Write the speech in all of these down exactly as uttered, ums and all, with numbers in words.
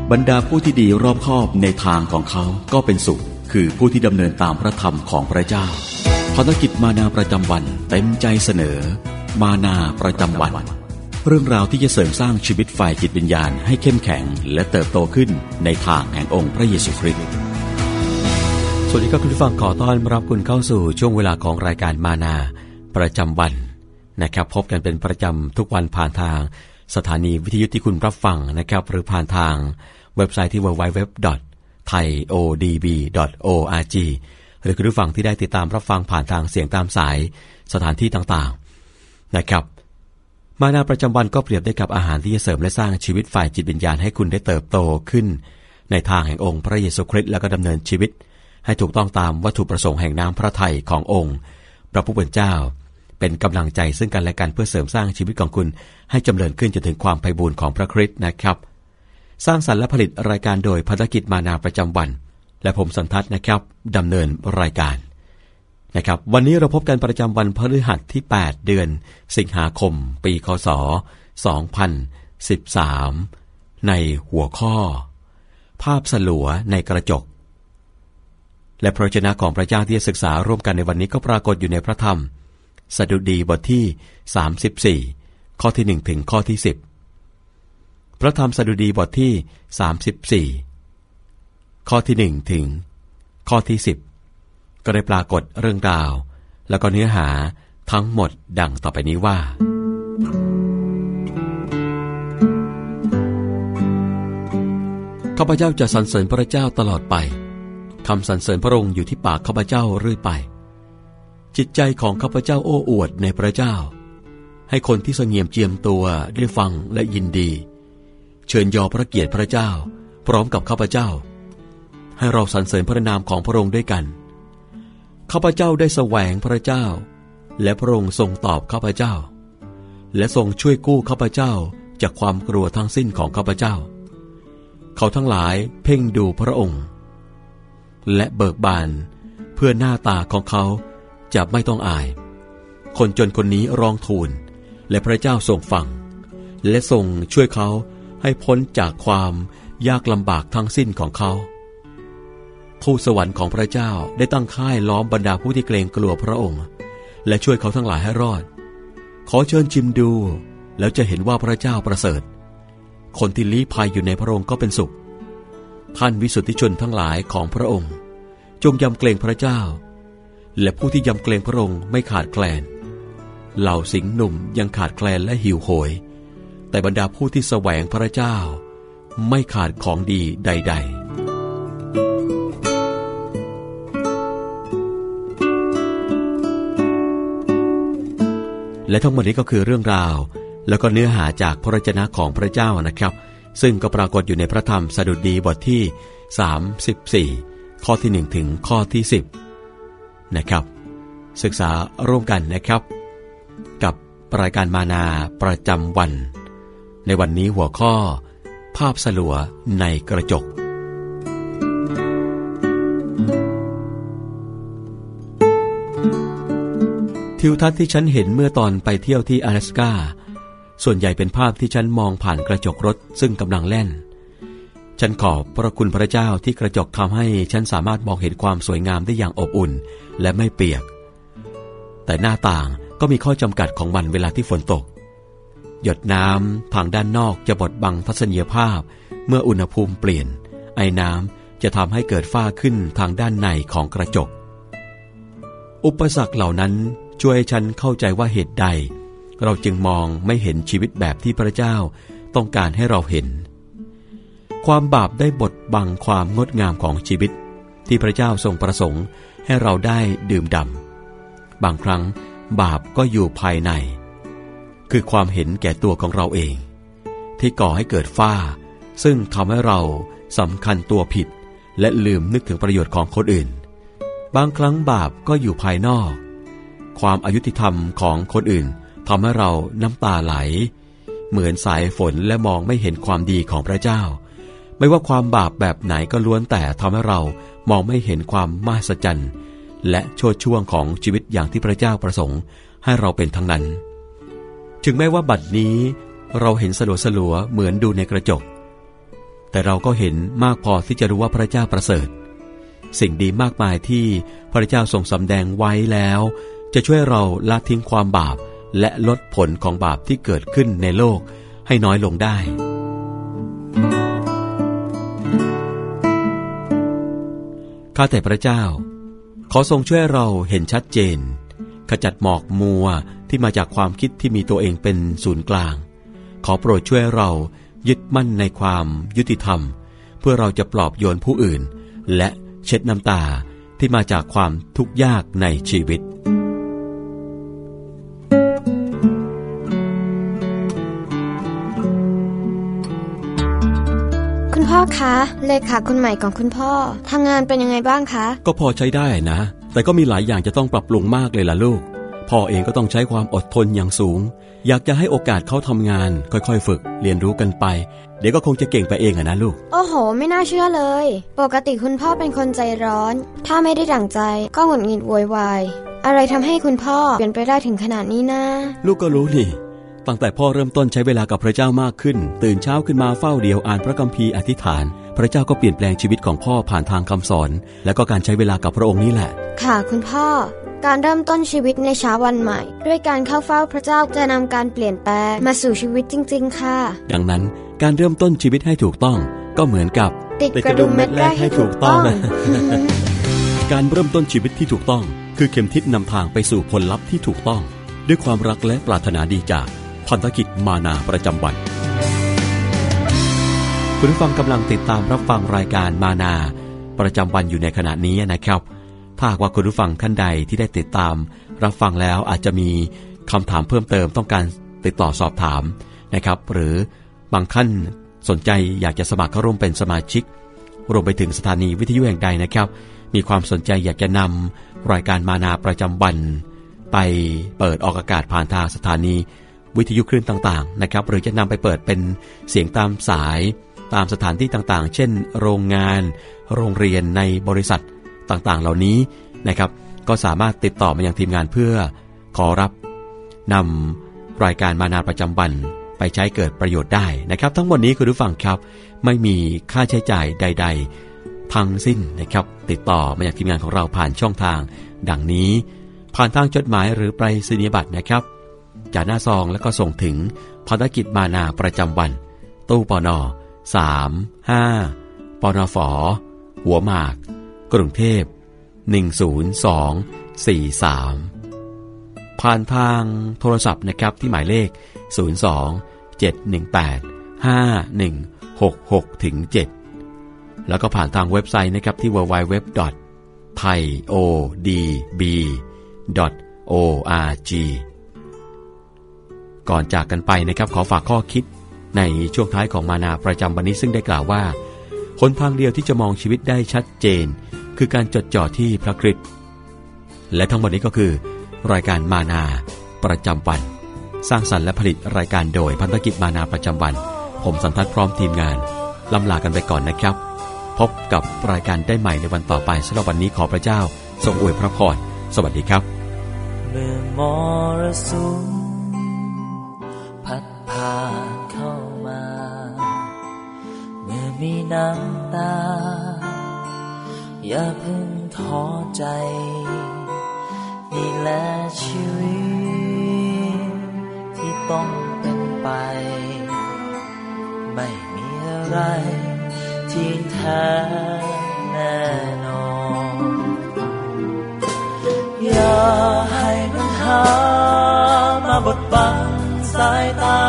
บรรดาผู้ที่ดีรอบคอบในทางของเขาก็เป็นสุขคือผู้ที่ดำเนินตามพระธรรมของพระเจ้าภารกิจมานาประจำวันเต็มใจเสนอมานาประจำวันเรื่องราวที่จะเสริมสร้างชีวิตฝ่ายจิตวิญญาณให้เข้มแข็งและเติบโตขึ้นในทางแห่งองค์พระเยซูคริสต์สวัสดีครับคุณผู้ฟังขอต้อนรับคุณเข้าสู่ช่วงเวลาของรายการมานาประจำวันนะครับพบกันเป็นประจำทุกวันผ่านทางสถานีวิทยุที่คุณรับฟังนะครับหรือผ่านทางเว็บไซต์ที่ ดับเบิลยู ดับเบิลยู ดับเบิลยู ดอท ไทย โอ ดี บี ดอท โอ อาร์ จี หรือคุณผู้ฟังที่ได้ติดตามรับฟังผ่านทางเสียงตามสายสถานที่ต่างๆนะครับมานาประจำวันก็เปรียบได้กับอาหารที่จะเสริมและสร้างชีวิตฝ่ายจิตวิญญาณให้คุณได้เติบโตขึ้นในทางแห่งองค์พระเยซูคริสต์แล้วก็ดำเนินชีวิตให้ถูกต้องตามวัตถุประสงค์แห่งน้ำพระทัยขององค์พระผู้เป็นเจ้าเป็นกำลังใจซึ่งกันและกันเพื่อเสริมสร้างชีวิตของคุณให้จำเริญขึ้นจนถึงความไพบูลย์ของพระคริสต์นะครับสร้างสรรค์และผลิตรายการโดยภารกิจมานาประจำวันและผมสันทัศน์นะครับดำเนินรายการนะครับวันนี้เราพบกันประจำวันพฤหัสที่แปดเดือนสิงหาคมปีคศสองพันสิบสามในหัวข้อภาพสลัวในกระจกและพระวจนะของพระเจ้าที่จะศึกษาร่วมกันในวันนี้ก็ปรากฏอยู่ในพระธรรมสดุดีบทที่สามสิบสี่ข้อที่หนึ่งถึงข้อที่สิบพระธรรมสดุดีบทที่สามสิบสี่ข้อที่หนึ่งถึงข้อที่สิบก็ได้ปรากฏเรื่องราวแล้วก็เนื้อหาทั้งหมดดังต่อไปนี้ว่าข้าพเจ้าจะสรรเสริญพระเจ้าตลอดไปคำสรรเสริญพระองค์อยู่ที่ปากข้าพเจ้าเรื่อยไปจิตใจของข้าพเจ้าโอ้อวดในพระเจ้าให้คนที่เสงี่ยมเจียมตัวได้ฟังและยินดีเชิญยอพระเกียรติพระเจ้าพร้อมกับข้าพเจ้าให้เราสรรเสริญพระนามของพระองค์ด้วยกันข้าพเจ้าได้แสวงพระเจ้าและพระองค์ทรงตอบข้าพเจ้าและทรงช่วยกู้ข้าพเจ้าจากความกลัวทั้งสิ้นของข้าพเจ้าเขาทั้งหลายเพ่งดูพระองค์และเบิกบานเพื่อหน้าตาของเขาจะไม่ต้องอายคนจนคนนี้ร้องทูลและพระเจ้าทรงฟังและทรงช่วยเขาให้พ้นจากความยากลำบากทั้งสิ้นของเขาทูตสวรรค์ของพระเจ้าได้ตั้งค่ายล้อมบรรดาผู้ที่เกรงกลัวพระองค์และช่วยเขาทั้งหลายให้รอดขอเชิญชิมดูแล้วจะเห็นว่าพระเจ้าประเสริฐคนที่ลี้ภัยอยู่ในพระองค์ก็เป็นสุขท่านวิสุทธิชนทั้งหลายของพระองค์จงยำเกรงพระเจ้าและผู้ที่ยำเกรงพระองค์ไม่ขาดแคลนเหล่าสิงห์หนุ่มยังขาดแคลนและหิวโหยแต่บรรดาผู้ที่แสวงพระเจ้าไม่ขาดของดีใดๆและทั้งหมดนี้ก็คือเรื่องราวแล้วก็เนื้อหาจากพระวจนะของพระเจ้านะครับซึ่งก็ปรากฏอยู่ในพระธรรมสดุดีบทที่สามสิบสี่ข้อที่หนึ่งถึงข้อที่สิบนะครับศึกษาร่วมกันนะครับกับรายการมานาประจำวันในวันนี้หัวข้อภาพสลัวในกระจกทิวทัศน์ที่ฉันเห็นเมื่อตอนไปเที่ยวที่阿拉斯กาส่วนใหญ่เป็นภาพที่ฉันมองผ่านกระจกรถซึ่งกำลังแล่นฉันขอบพระคุณพระเจ้าที่กระจกทำให้ฉันสามารถมองเห็นความสวยงามได้อย่างอบอุ่นและไม่เปียกแต่หน้าต่างก็มีข้อจำกัดของมันเวลาที่ฝนตกหยดน้ำทางด้านนอกจะบดบังทัศนียภาพเมื่ออุณหภูมิเปลี่ยนไอน้ำจะทำให้เกิดฝ้าขึ้นทางด้านในของกระจกอุปสรรคเหล่านั้นช่วยให้ฉันเข้าใจว่าเหตุใดเราจึงมองไม่เห็นชีวิตแบบที่พระเจ้าต้องการให้เราเห็นความบาปได้บดบังความงดงามของชีวิตที่พระเจ้าทรงประสงค์ให้เราได้ดื่มด่ำบางครั้งบาปก็อยู่ภายในคือความเห็นแก่ตัวของเราเองที่ก่อให้เกิดฝ้าซึ่งทำให้เราสำคัญตัวผิดและลืมนึกถึงประโยชน์ของคนอื่นบางครั้งบาปก็อยู่ภายนอกความอายุติธรรมของคนอื่นทำให้เราน้ำตาไหลเหมือนสายฝนและมองไม่เห็นความดีของพระเจ้าไม่ว่าความบาปแบบไหนก็ล้วนแต่ทำให้เรามองไม่เห็นความมหัศจรรย์และโชติช่วงของชีวิตอย่างที่พระเจ้าประสงค์ให้เราเป็นทั้งนั้นถึงแม้ว่าบัดนี้เราเห็นสลัวๆเหมือนดูในกระจกแต่เราก็เห็นมากพอที่จะรู้ว่าพระเจ้าประเสริฐสิ่งดีมากมายที่พระเจ้าทรงสำแดงไว้แล้วจะช่วยเราละทิ้งความบาปและลดผลของบาปที่เกิดขึ้นในโลกให้น้อยลงได้ข้าแต่พระเจ้าขอทรงช่วยเราเห็นชัดเจนขจัดหมอกมัวที่มาจากความคิดที่มีตัวเองเป็นศูนย์กลางขอโปรดช่วยเรายึดมั่นในความยุติธรรมเพื่อเราจะปลอบโยนผู้อื่นและเช็ดน้ำตาที่มาจากความทุกข์ยากในชีวิตคุณพ่อคะเลขาคนใหม่ของคุณพ่อทำงานเป็นยังไงบ้างคะก็พอใช้ได้นะแต่ก็มีหลายอย่างจะต้องปรับปรุงมากเลยล่ะลูกพ่อเองก็ต้องใช้ความอดทนอย่างสูงอยากจะให้โอกาสเขาทำงานค่อยๆฝึกเรียนรู้กันไปเดี๋ยวก็คงจะเก่งไปเองอะนะลูกโอ้โหไม่น่าเชื่อเลยปกติคุณพ่อเป็นคนใจร้อนถ้าไม่ได้ดั่งใจก็หงุดหงิดโวยวายอะไรทำให้คุณพ่อเปลี่ยนไปได้ถึงขนาดนี้นะลูกก็รู้นี่ตั้งแต่พ่อเริ่มต้นใช้เวลากับพระเจ้ามากขึ้นตื่นเช้าขึ้นมาเฝ้าเดี่ยวอ่านพระคัมภีร์อธิษฐานพระเจ้าก็เปลี่ยนแปลงชีวิตของพ่อผ่านทางคำสอนและก็การใช้เวลากับพระองค์นี่แหละค่ะคุณพ่อการเริ่มต้นชีวิตในเช้าวันใหม่ด้วยการเข้าเฝ้าพระเจ้าจะนำการเปลี่ยนแปลงมาสู่ชีวิตจริงๆค่ะดังนั้นการเริ่มต้นชีวิตให้ถูกต้องก็เหมือนกับติดกระดุมเม็ดแรกให้ถูกต้องการเริ่มต้นชีวิตที่ถูกต้องคือเข็มทิศนำทางไปสู่ผลลัพธ์ที่ถูกต้องด้วยความรักและปรารถนาดีจากพันธกิจมานาประจำวันคุณผู้ฟังกำลังติดตามรับฟังรายการมานาประจำวันอยู่ในขณะนี้นะครับถ้าหากว่าคุณผู้ฟังท่านใดที่ได้ติดตามรับฟังแล้วอาจจะมีคำถามเพิ่มเติมต้องการติดต่อสอบถามนะครับหรือบางท่านสนใจอยากจะสมัครเข้าร่วมเป็นสมาชิกรวมไปถึงสถานีวิทยุแห่งใดนะครับมีความสนใจอยากจะนำรายการมานาประจำวันไปเปิดออกอากาศผ่านทางสถานีวิทยุคลื่นต่างๆนะครับหรือจะนำไปเปิดเป็นเสียงตามสายตามสถานที่ต่างๆเช่นโรงงานโรงเรียนในบริษัทต่างๆเหล่านี้นะครับก็สามารถติดต่อมายังทีมงานเพื่อขอรับนำรายการมานาประจำวันไปใช้เกิดประโยชน์ได้นะครับทั้งหมดนี้คุณผู้ฟังครับไม่มีค่าใช้จ่ายใดๆทั้งสิ้นนะครับติดต่อมายังทีมงานของเราผ่านช่องทางดังนี้ผ่านทางจดหมายหรือไปรษณียบัตรนะครับจากหน้าซองแล้วก็ส่งถึงภารกิจมานาประจำวันตู้ปนสามห้าปนฝหัวหมากกรุงเทพหนึ่งศูนย์สองสี่สามผ่านทางโทรศัพท์นะครับที่หมายเลขศูนย์ สอง เจ็ด หนึ่ง แปด ห้า หนึ่ง หก หก เจ็ด แล้วก็ผ่านทางเว็บไซต์นะครับที่ ดับเบิลยู ดับเบิลยู ดับเบิลยู ดอท ไทย โอ ดี บี ดอท โอ อาร์ จี ก่อนจากกันไปนะครับขอฝากข้อคิดในช่วงท้ายของมานาประจำวันนี้ซึ่งได้กล่าวว่าหนทางเดียวที่จะมองชีวิตได้ชัดเจนคือการจดจ่อที่พระคริสต์และทั้งหมดนี้ก็คือรายการมานาประจำวันสร้างสรรค์และผลิตรายการโดยพันธกิจมานาประจำวันผมสันทัดพร้อมทีมงานลำลากันไปก่อนนะครับพบกับรายการได้ใหม่ในวันต่อไปสำหรับวันนี้ขอพระเจ้าทรงอวยพระพรสวัสดีครับเมื่อมรสุมพัดผ่านเข้ามาเมื่อมีน้ำตาอย่าเพิ่งท้อใจนี่แหละชีวิตที่ต้องเป็นไปไม่มีอะไรที่แท้แน่นอนอย่าให้ปัญหามาบดบังสายตา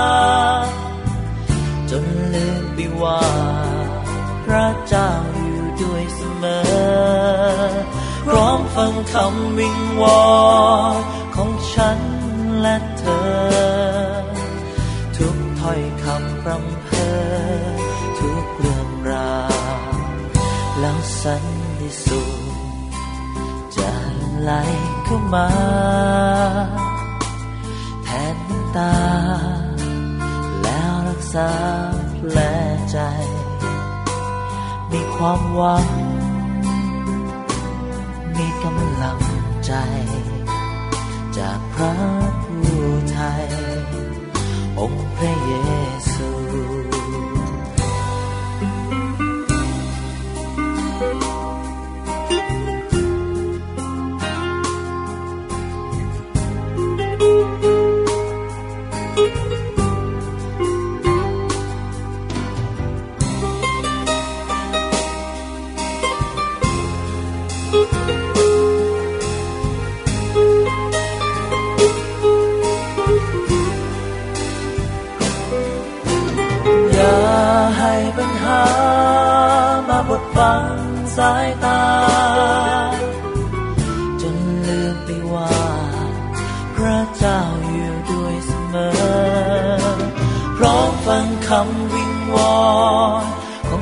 จนลืมไปว่าพระเจ้าอยู่ด้วยเสมอพร้อมฟังคำวิงวอนของฉันและเธอทุกถ้อยคำพร่ำเพ้อทุกเรื่องราวแล้วสันติสุขจะไหลเข้ามาแทนน้ำตาแล้วรักษาแผลใจมีความหวังมีกำลังใจจากพระผู้ไทยองค์พระเยซู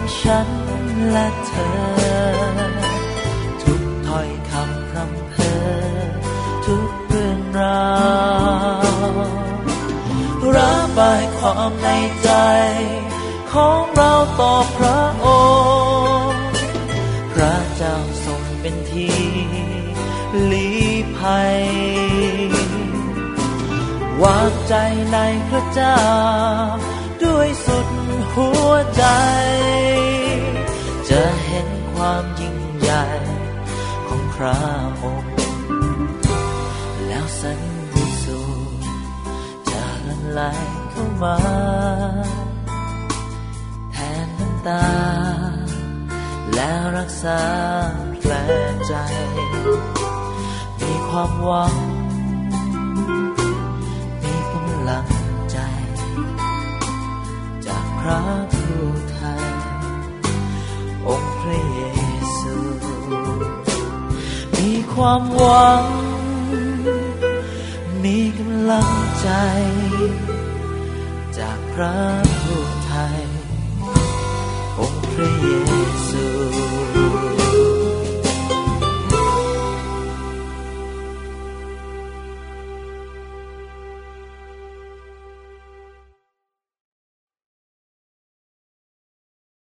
ฉันและเธอทุกถ้อยคำพร่ำเพ้อทุกเรื่องราวระบายความในใจของเราต่อพระองค์พระเจ้าทรงเป็นที่ลี้ภัยวางใจในพระเจ้าด้วยสุดหัวใจจะเห็นความยิ่งใหญ่ของพระองค์แล้วสันติสุขจะหลั่งไหลเข้ามาแทนน้ำตาแล้วรักษาแผลใจมีความหวังมีกำลังใจจากพระผู้ไทยองค์พระเยซูมีความหวังมีกำลังใจจากพระผู้ไทยองค์พระเย